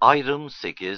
Ayrım 8.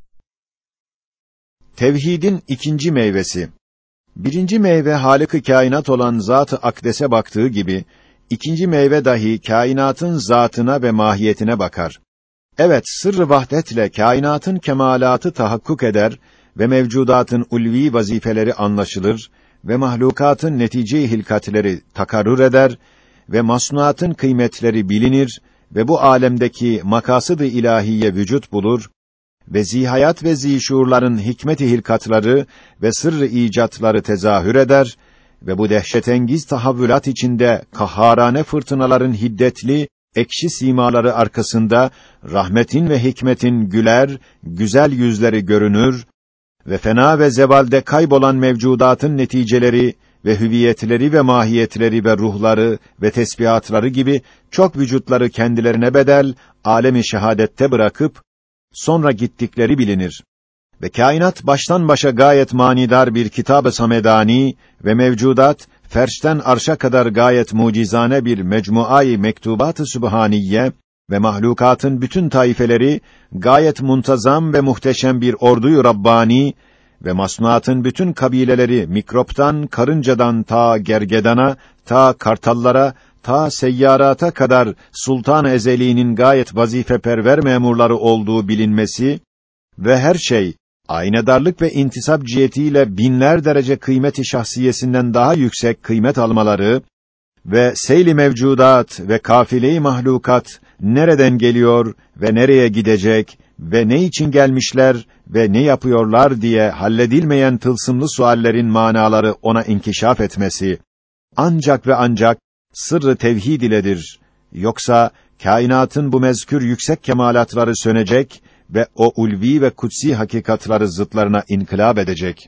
Tevhidin ikinci meyvesi. Birinci meyve Hâlik-i Kainat olan Zat-ı Akdes'e baktığı gibi, ikinci meyve dahi kainatın zatına ve mahiyetine bakar. Evet, sırrı vahdetle kainatın kemalatı tahakkuk eder ve mevcudatın ulvi vazifeleri anlaşılır ve mahlukatın netice-i hilkatleri takarrür eder ve masnuatın kıymetleri bilinir ve bu alemdeki makasıd-ı ilahiye vücut bulur ve zihayat ve zişuurların hikmet-i hilkatları ve sırrı icatları tezahür eder ve bu dehşetengiz tahavvülat içinde kahharane fırtınaların hiddetli, ekşi simaları arkasında rahmetin ve hikmetin güler, güzel yüzleri görünür ve fena ve zevalde kaybolan mevcudatın neticeleri ve hüviyetleri ve mahiyetleri ve ruhları ve tesbihatları gibi çok vücutları kendilerine bedel, alemi şehadette bırakıp sonra gittikleri bilinir. Ve kainat baştan başa gayet manidar bir kitab-ı samedani ve mevcudat ferşten arşa kadar gayet mucizane bir mecmuayı mektubat-ı sübhaniye ve mahlukatın bütün taifeleri gayet muntazam ve muhteşem bir ordu-yu rabbani ve masnuatın bütün kabileleri mikroptan, karıncadan ta gergedana, ta kartallara, ta seyyarata kadar Sultan-ı Ezeli'nin gayet vazifeperver memurları olduğu bilinmesi ve her şey aynedarlık ve intisap cihetiyle binler derece kıymeti şahsiyesinden daha yüksek kıymet almaları ve seyl-i mevcudat ve kafile-i mahlukat nereden geliyor ve nereye gidecek ve ne için gelmişler ve ne yapıyorlar diye halledilmeyen tılsımlı suallerin manaları ona inkişaf etmesi ancak ve ancak sırrı tevhid iledir. Yoksa kainatın bu mezkür yüksek kemalatları sönecek ve o ulvi ve kutsi hakikatları zıtlarına inkılap edecek.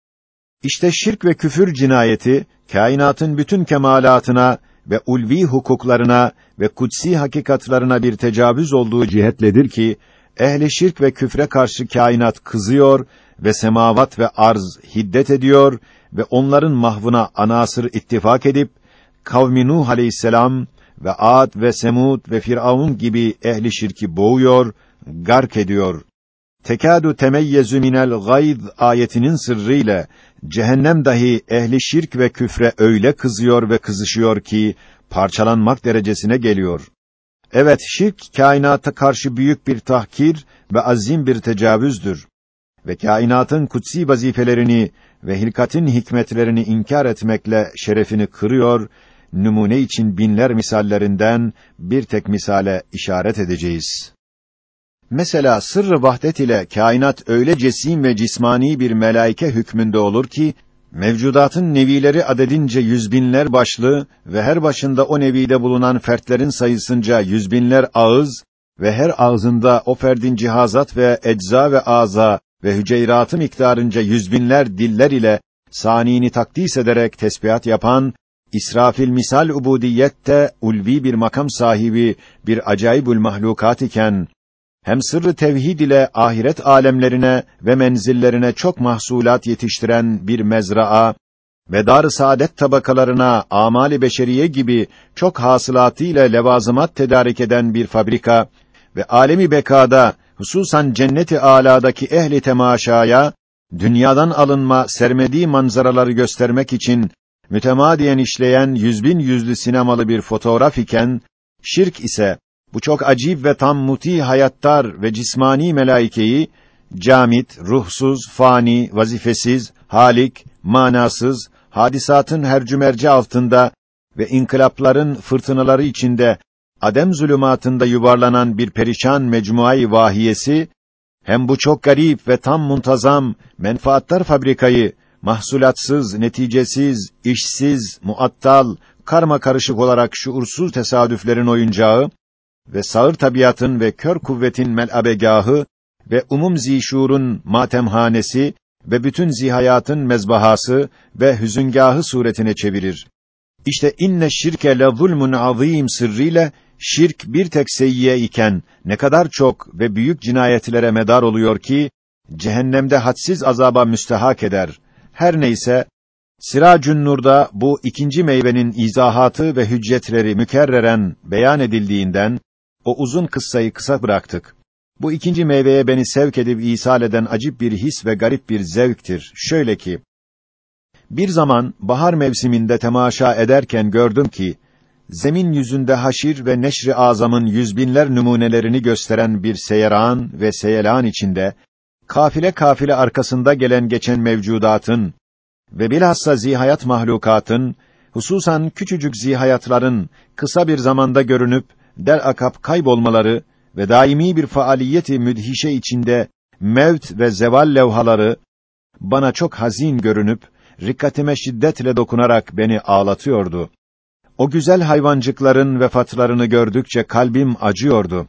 İşte şirk ve küfür cinayeti kainatın bütün kemalatına ve ulvi hukuklarına ve kutsi hakikatlarına bir tecavüz olduğu cihetledir ki ehli şirk ve küfre karşı kainat kızıyor ve semavat ve arz hiddet ediyor ve onların mahvına anasır ittifak edip kavmi Nuh aleyhisselam ve Ad ve Semud ve Firavun gibi ehli şirki boğuyor, gark ediyor. Tekâdü temeyyezu minel gayz ayetinin sırrıyla cehennem dahi ehli şirk ve küfre öyle kızıyor ve kızışıyor ki parçalanmak derecesine geliyor. Evet, şirk kainata karşı büyük bir tahkir ve azim bir tecavüzdür ve kainatın kutsi vazifelerini ve hilkatin hikmetlerini inkar etmekle şerefini kırıyor. Numune için binler misallerinden bir tek misale işaret edeceğiz. Mesela sırrı vahdet ile kainat öyle cesim ve cismani bir melaike hükmünde olur ki mevcudatın nevileri adedince yüzbinler başlı ve her başında o nevide bulunan fertlerin sayısınca yüzbinler ağız ve her ağzında o ferdin cihazat ve ecza ve aza ve hüceyratı miktarınca yüzbinler diller ile saniyini takdis ederek tesbihat yapan İsrafil misal ubudiyette ulvi bir makam sahibi bir acayibül mahlukat iken hem sırrı tevhid ile ahiret alemlerine ve menzillerine çok mahsulat yetiştiren bir mezraa ve dar-ı saadet tabakalarına amali beşeriye gibi çok hasılatı ile levazımat tedarik eden bir fabrika ve alemi bekada hususan cennet-i âlâdaki ehli temaşaya dünyadan alınma sermediği manzaraları göstermek için mütemadiyen işleyen yüzbin yüzlü sinemalı bir fotoğraf iken, şirk ise bu çok acib ve tam muti hayattar ve cismani melaikeyi camit, ruhsuz, fani, vazifesiz, halik, manasız, hadisatın hercümerci altında ve inkılapların fırtınaları içinde adem zulümatında yuvarlanan bir perişan mecmuayı vahiyesi hem bu çok garip ve tam muntazam menfaatlar fabrikayı mahsulatsız, neticesiz, işsiz, muattal, karma karışık olarak şuursuz tesadüflerin oyuncağı ve sağır tabiatın ve kör kuvvetin melabegahı ve umum zişurun matemhanesi ve bütün zihayatın mezbahası ve hüzüngahı suretine çevirir. İşte inne şirke le zulmun azîm sırrıyla şirk bir tek seyyiye iken ne kadar çok ve büyük cinayetlere medar oluyor ki cehennemde hadsiz azaba müstehak eder. Her neyse, Siracün Nur'da bu ikinci meyvenin izahatı ve hüccetleri mükerreren beyan edildiğinden o uzun kıssayı kısa bıraktık. Bu ikinci meyveye beni sevk edip ishal eden acip bir his ve garip bir zevktir. Şöyle ki, bir zaman bahar mevsiminde temaşa ederken gördüm ki, zemin yüzünde haşir ve neşr-i azamın yüzbinler numunelerini gösteren bir seyran ve seyelan içinde, kafile kafile arkasında gelen geçen mevcudatın ve bilhassa zihayat mahlukatın, hususan küçücük zihayatların kısa bir zamanda görünüp derakap kaybolmaları ve daimi bir faaliyeti müdhişe içinde mevt ve zeval levhaları bana çok hazin görünüp rikkatime şiddetle dokunarak beni ağlatıyordu. O güzel hayvancıkların vefatlarını gördükçe kalbim acıyordu.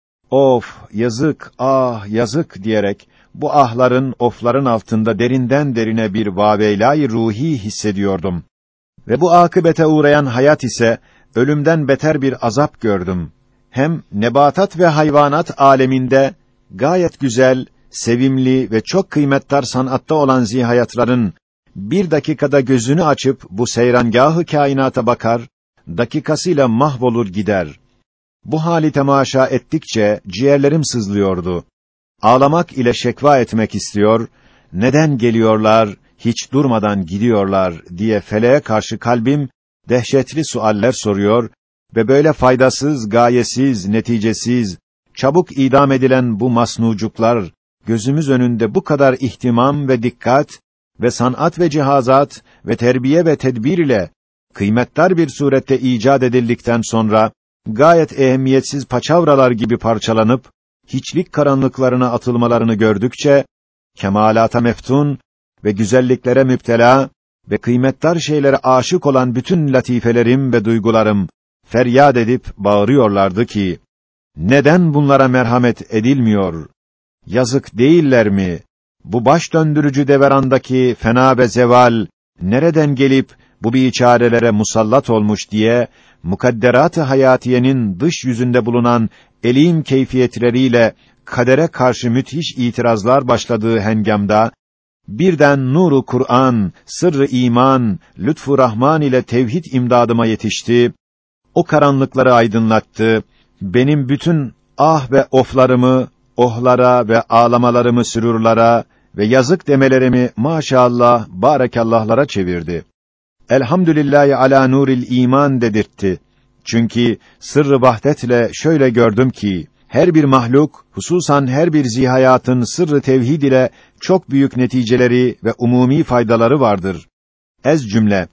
Of, yazık, ah, yazık diyerek bu ahların, ofların altında derinden derine bir vaveylâ-i ruhi hissediyordum. Ve bu akıbete uğrayan hayat ise ölümden beter bir azap gördüm. Hem nebatat ve hayvanat aleminde gayet güzel, sevimli ve çok kıymetdar sanatta olan zihayatların bir dakikada gözünü açıp bu seyrangâh-ı kainata bakar, dakikasıyla mahvolur gider. Bu hali temaşa ettikçe ciğerlerim sızlıyordu. Ağlamak ile şekva etmek istiyor, neden geliyorlar, hiç durmadan gidiyorlar diye feleğe karşı kalbim dehşetli sualler soruyor ve böyle faydasız, gayesiz, neticesiz, çabuk idam edilen bu masnucuklar gözümüz önünde bu kadar ihtimam ve dikkat ve sanat ve cihazat ve terbiye ve tedbir ile kıymetdar bir surette icat edildikten sonra gayet ehemmiyetsiz paçavralar gibi parçalanıp hiçlik karanlıklarına atılmalarını gördükçe kemalata meftun ve güzelliklere müptela ve kıymetdar şeylere aşık olan bütün latifelerim ve duygularım feryat edip bağırıyorlardı ki, neden bunlara merhamet edilmiyor? Yazık değiller mi? Bu baş döndürücü deverandaki fena ve zeval nereden gelip bu biçarelere musallat olmuş diye mukadderat-ı hayatiyenin dış yüzünde bulunan elim keyfiyetleriyle kadere karşı müthiş itirazlar başladığı hengamda birden nuru Kur'an, sırrı iman, lütfu Rahman ile tevhid imdadıma yetişti. O karanlıkları aydınlattı. Benim bütün ah ve oflarımı ohlara ve ağlamalarımı sürurlara ve yazık demelerimi maşallah barekallahlara çevirdi. Elhamdülillahi ala nuril iman dedirtti. Çünkü sırrı vahdetle şöyle gördüm ki her bir mahluk, hususan her bir zihayatın sırrı tevhid ile çok büyük neticeleri ve umumi faydaları vardır. Ez cümle,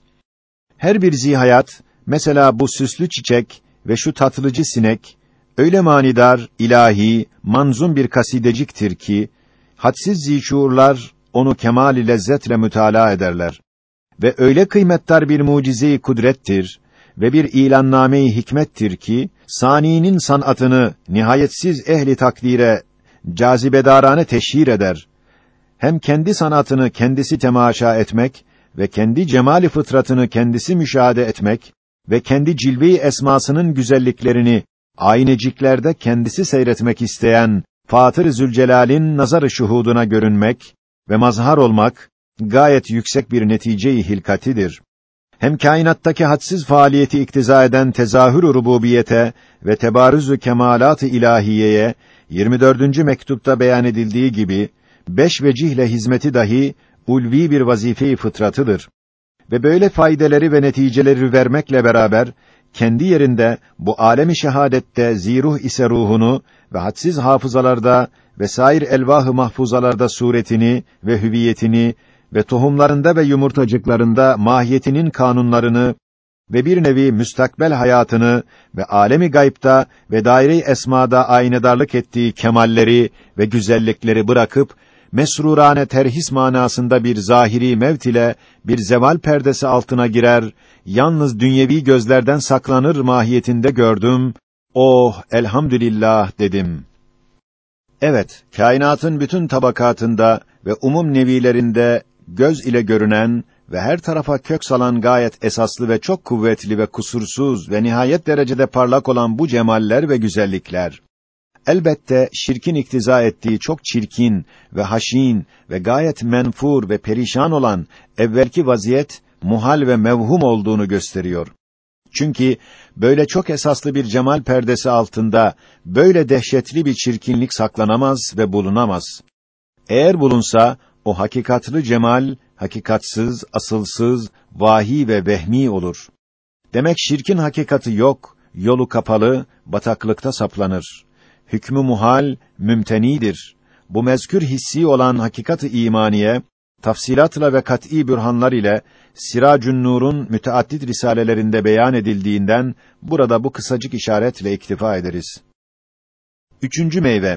her bir zihayat, mesela bu süslü çiçek ve şu tatlıcı sinek, öyle manidar, ilahi, manzum bir kasideciktir ki, hadsiz zîşuurlar onu kemâl-i lezzetle mütalaa ederler. Ve öyle kıymetdar bir mucize-i kudrettir ve bir ilanname-i hikmettir ki, saniinin sanatını nihayetsiz ehli takdire cazibedarane teşhir eder. Hem kendi sanatını kendisi temaşa etmek ve kendi cemali fıtratını kendisi müşahede etmek ve kendi cilve-i esmasının güzelliklerini ayneciklerde kendisi seyretmek isteyen Fatır-ı Zülcelal'in nazar-ı şuhuduna görünmek ve mazhar olmak gayet yüksek bir netice-i hilkatidir. Hem kainattaki hadsiz faaliyeti iktiza eden tezahür-ü rububiyete ve tebarüz-ü kemalat-ı ilahiyeye 24. mektupta beyan edildiği gibi 5 vecihle hizmeti dahi ulvi bir vazife-i fıtratıdır. Ve böyle faydeleri ve neticeleri vermekle beraber kendi yerinde bu alemi şehadette ziruh ise ruhunu ve hadsiz hafızalarda ve sair elvah-ı mahfuzalarda suretini ve hüviyetini ve tohumlarında ve yumurtacıklarında mahiyetinin kanunlarını ve bir nevi müstakbel hayatını ve alemi gaybta ve daire-i esmada aynedarlık ettiği kemalleri ve güzellikleri bırakıp mesrurane terhis manasında bir zahiri mevt ile bir zeval perdesi altına girer, yalnız dünyevi gözlerden saklanır mahiyetinde gördüm. Oh, elhamdülillah dedim. Evet, kainatın bütün tabakatında ve umum nevilerinde göz ile görünen ve her tarafa kök salan gayet esaslı ve çok kuvvetli ve kusursuz ve nihayet derecede parlak olan bu cemaller ve güzellikler, elbette şirkin iktiza ettiği çok çirkin ve haşin ve gayet menfur ve perişan olan evvelki vaziyet muhal ve mevhum olduğunu gösteriyor. Çünkü böyle çok esaslı bir cemal perdesi altında böyle dehşetli bir çirkinlik saklanamaz ve bulunamaz. Eğer bulunsa o hakikatlı cemal hakikatsız, asılsız, vahi ve vehmi olur. Demek şirkin hakikati yok, yolu kapalı, bataklıkta saplanır. Hükmü muhal, mümtenidir. Bu mezkür hissi olan hakikat-ı imaniye, tafsilatla ve kat'î bürhanlar ile Siracun Nur'un müteaddit risalelerinde beyan edildiğinden burada bu kısacık işaretle iktifa ederiz. Üçüncü meyve.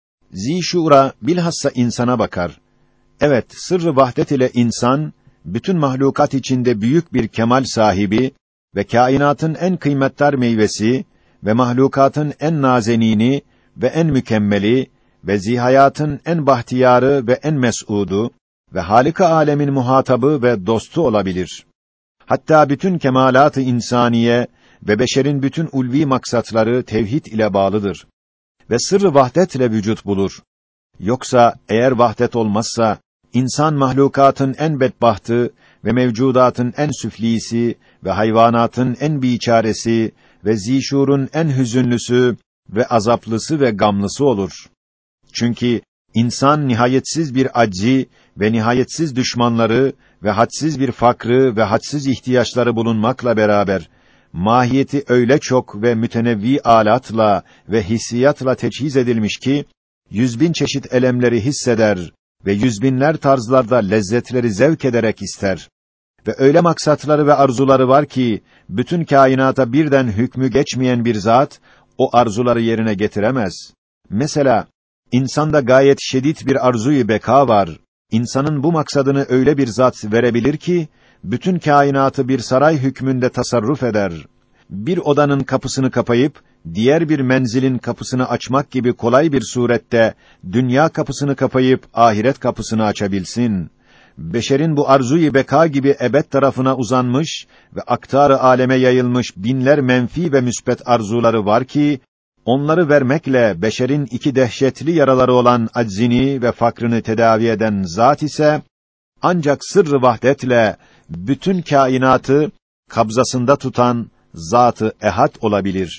Zîşûra bilhassa insana bakar. Evet, sırrı vahdet ile insan bütün mahlukat içinde büyük bir kemal sahibi ve kainatın en kıymetdar meyvesi ve mahlukatın en nazenini ve en mükemmeli ve zihayatın en bahtiyarı ve en mes'udu ve Hâlik-i âlemin muhatabı ve dostu olabilir. Hatta bütün kemalat-ı insaniye ve beşerin bütün ulvi maksatları tevhid ile bağlıdır ve sırrı vahdetle vücut bulur. Yoksa eğer vahdet olmazsa insan mahlukatın en bedbahtı ve mevcudatın en süflisi ve hayvanatın en biçaresi ve zîşûrun en hüzünlüsü ve azaplısı ve gamlısı olur. Çünkü insan nihayetsiz bir aczi ve nihayetsiz düşmanları ve hadsiz bir fakrı ve hadsiz ihtiyaçları bulunmakla beraber mahiyeti öyle çok ve mütenevvi alatla ve hissiyatla teçhiz edilmiş ki 100.000 çeşit elemleri hisseder ve yüzbinler tarzlarda lezzetleri zevk ederek ister. Ve öyle maksatları ve arzuları var ki bütün kainata birden hükmü geçmeyen bir zat o arzuları yerine getiremez. Mesela insanda gayet şedid bir arzu-i beka var. İnsanın bu maksadını öyle bir zat verebilir ki bütün kainatı bir saray hükmünde tasarruf eder. Bir odanın kapısını kapayıp diğer bir menzilin kapısını açmak gibi kolay bir surette dünya kapısını kapayıp ahiret kapısını açabilsin. Beşerin bu arzu-i beka gibi ebed tarafına uzanmış ve aktar-ı aleme yayılmış binler menfi ve müsbet arzuları var ki onları vermekle beşerin iki dehşetli yaraları olan aczini ve fakrını tedavi eden zat ise ancak sırrı vahdetle bütün kainatı kabzasında tutan Zat-ı Ehad olabilir.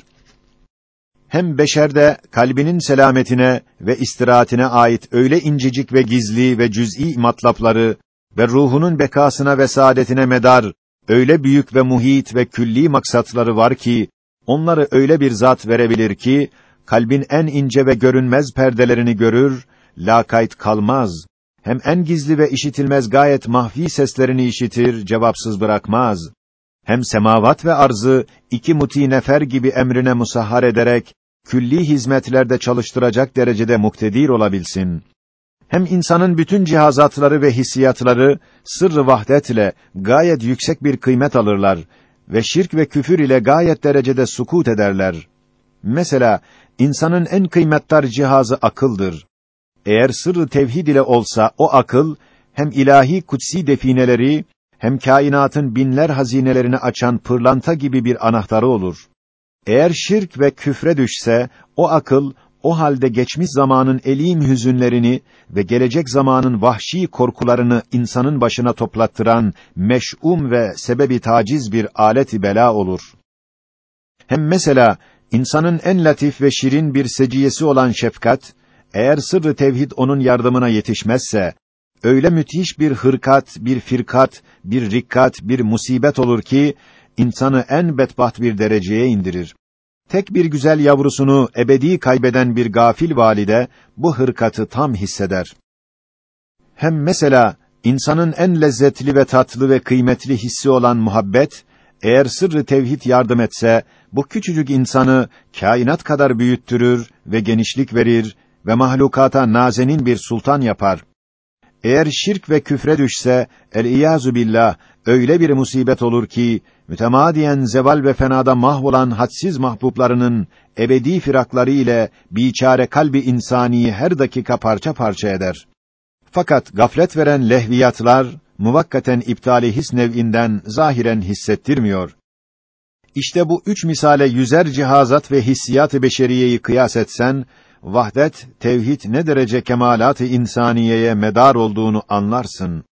Hem beşerde kalbinin selametine ve istirahatine ait öyle incecik ve gizli ve cüz'i matlapları ve ruhunun bekasına ve saadetine medar öyle büyük ve muhit ve külli maksatları var ki onları öyle bir zat verebilir ki kalbin en ince ve görünmez perdelerini görür, lakayt kalmaz. Hem en gizli ve işitilmez gayet mahfî seslerini işitir, cevapsız bırakmaz. Hem semavat ve arzı iki muti nefer gibi emrine musahhar ederek külli hizmetlerde çalıştıracak derecede muktedir olabilsin. Hem insanın bütün cihazatları ve hissiyatları sırrı vahdetle gayet yüksek bir kıymet alırlar ve şirk ve küfür ile gayet derecede sukût ederler. Mesela insanın en kıymetdar cihazı akıldır. Eğer sırrı tevhid ile olsa o akıl hem ilahi kutsi defineleri hem kainatın binler hazinelerini açan pırlanta gibi bir anahtarı olur. Eğer şirk ve küfre düşse o akıl o halde geçmiş zamanın elîm hüzünlerini ve gelecek zamanın vahşi korkularını insanın başına toplattıran meş'um ve sebebi taciz bir alet-i bela olur. Hem mesela insanın en latif ve şirin bir seciyesi olan şefkat, eğer sırrı tevhid onun yardımına yetişmezse, öyle müthiş bir hırkat, bir firkat, bir rikkat, bir musibet olur ki, insanı en bedbaht bir dereceye indirir. Tek bir güzel yavrusunu ebedi kaybeden bir gafil valide, bu hırkatı tam hisseder. Hem mesela, insanın en lezzetli ve tatlı ve kıymetli hissi olan muhabbet, eğer sırrı tevhid yardım etse, bu küçücük insanı kainat kadar büyüttürür ve genişlik verir ve mahlukata nazenin bir sultan yapar. Eğer şirk ve küfre düşse, el-iyâzu billah, öyle bir musibet olur ki, mütemadiyen zeval ve fenada mahvolan hadsiz mahbublarının ebedi firakları ile biçare kalbi insaniyi her dakika parça parça eder. Fakat gaflet veren lehviyatlar, muvakkaten iptali his nev'inden zahiren hissettirmiyor. İşte bu üç misale yüzer cihazat ve hissiyat-ı beşeriyeyi kıyas etsen, vahdet, tevhid ne derece kemalat-ı insaniyeye medar olduğunu anlarsın.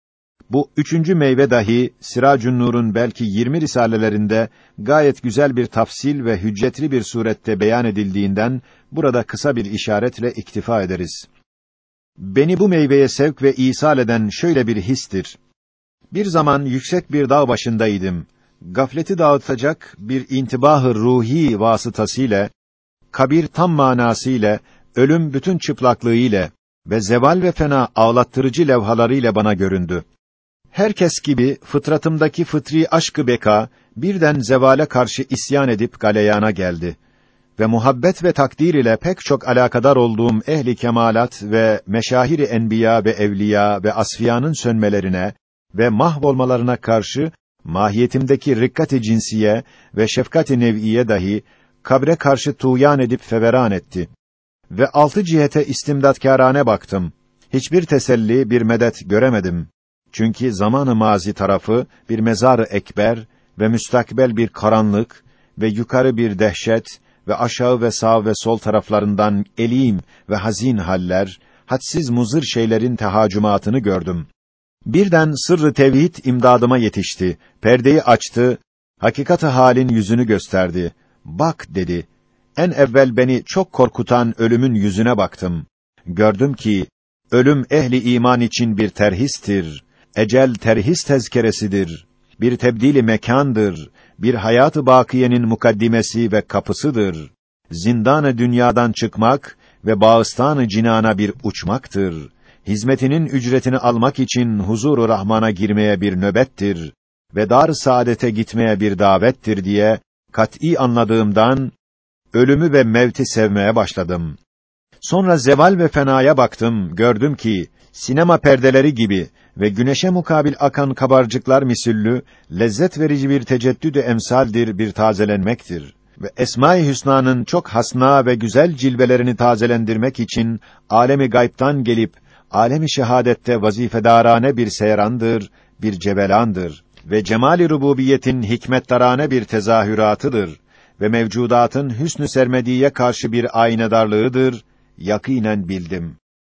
Bu üçüncü meyve dahi Siracun Nur'un belki 20 risalelerinde gayet güzel bir tafsil ve hüccetli bir surette beyan edildiğinden burada kısa bir işaretle iktifa ederiz. Beni bu meyveye sevk ve isal eden şöyle bir histir. Bir zaman yüksek bir dağ başındaydım. Gafleti dağıtacak bir intibah-ı ruhi vasıtasıyla, kabir tam manasıyla, ölüm bütün çıplaklığıyla ve zeval ve fena ağlattırıcı levhalarıyla bana göründü. Herkes gibi fıtratımdaki fıtri aşk-ı beka birden zevale karşı isyan edip galeyana geldi ve muhabbet ve takdir ile pek çok alakadar olduğum ehli kemalat ve meşahir-i enbiya ve evliya ve asfiyanın sönmelerine ve mahvolmalarına karşı mahiyetimdeki rikkat-i cinsiye ve şefkat-i nev'iye dahi kabre karşı tuğyan edip feveran etti. Ve altı cihete istimdatkârane baktım. Hiçbir teselli, bir medet göremedim. Çünkü zamanı mazi tarafı bir mezar-ı ekber ve müstakbel bir karanlık ve yukarı bir dehşet ve aşağı ve sağ ve sol taraflarından elim ve hazin haller, hadsiz muzır şeylerin tehacümatını gördüm. Birden sırrı tevhid imdadıma yetişti. Perdeyi açtı, hakikat-ı halin yüzünü gösterdi. Bak dedi. En evvel beni çok korkutan ölümün yüzüne baktım. Gördüm ki ölüm ehli iman için bir terhistir. Ecel terhis tezkeresidir. Bir tebdili mekandır. Bir hayat-ı bakiyenin mukaddimesi ve kapısıdır. Zindan-ı dünyadan çıkmak ve bağıstan-ı cinana bir uçmaktır. Hizmetinin ücretini almak için huzur-u Rahman'a girmeye bir nöbettir ve dar-ı saadete gitmeye bir davettir diye kat'î anladığımdan ölümü ve mevti sevmeye başladım. Sonra zeval ve fenaya baktım, gördüm ki sinema perdeleri gibi ve güneşe mukabil akan kabarcıklar misüllü lezzet verici bir teceddüd-ü emsaldir, bir tazelenmektir. Ve Esma-i Hüsna'nın çok hasna ve güzel cilvelerini tazelendirmek için alemi gayb'tan gelip alemi şehadette vazifedarane bir seyrandır, bir cevelandır ve cemali rububiyetin hikmettarane bir tezahüratıdır ve mevcudatın hüsnü sermediye karşı bir aynedarlığıdır, yakînen bildim.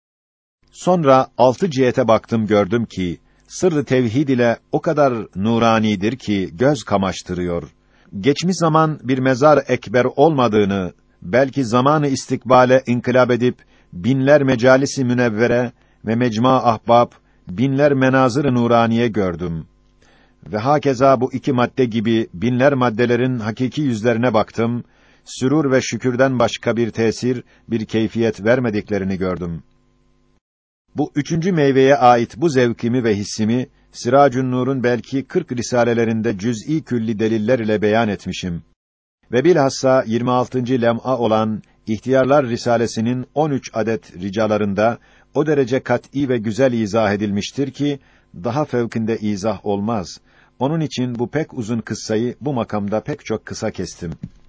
Sonra altı cihete baktım, gördüm ki sırrı tevhid ile o kadar nuranidir ki göz kamaştırıyor. Geçmiş zaman bir mezar ekber olmadığını, belki zamanı istikbale inkılap edip binler mecalisi münevvere ve mecma ahbab, binler menazır-ı nuraniye gördüm. Ve hakeza bu iki madde gibi binler maddelerin hakiki yüzlerine baktım, sürur ve şükürden başka bir tesir, bir keyfiyet vermediklerini gördüm. Bu üçüncü meyveye ait bu zevkimi ve hissimi, Siracun Nur'un belki 40 risalelerinde cüz'i külli deliller ile beyan etmişim. Ve bilhassa 26. lem'a olan İhtiyarlar Risalesi'nin 13 adet ricalarında o derece kat'î ve güzel izah edilmiştir ki, daha fevkinde izah olmaz. Onun için bu pek uzun kıssayı bu makamda pek çok kısa kestim.